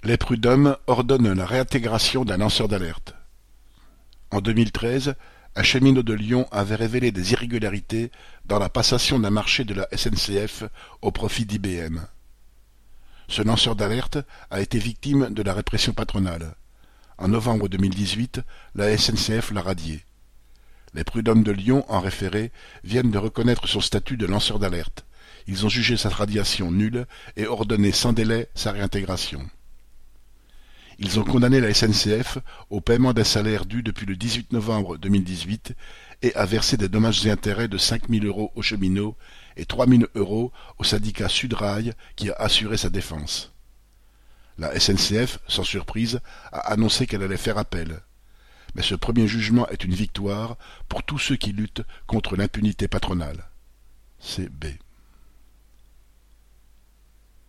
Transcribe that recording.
Les prud'hommes ordonnent la réintégration d'un lanceur d'alerte. En 2013, un cheminot de Lyon avait révélé des irrégularités dans la passation d'un marché de la SNCF au profit d'IBM. Ce lanceur d'alerte a été victime de la répression patronale. En novembre 2018, la SNCF l'a radié. Les prud'hommes de Lyon, en référé, viennent de reconnaître son statut de lanceur d'alerte. Ils ont jugé sa radiation nulle et ordonné sans délai sa réintégration. Ils ont condamné la SNCF au paiement d'un salaire dû depuis le 18 novembre 2018 et à verser des dommages et intérêts de 5 000 € aux cheminots et 3 000 € au syndicat Sudrail qui a assuré sa défense. La SNCF, sans surprise, a annoncé qu'elle allait faire appel. Mais ce premier jugement est une victoire pour tous ceux qui luttent contre l'impunité patronale. C'est B.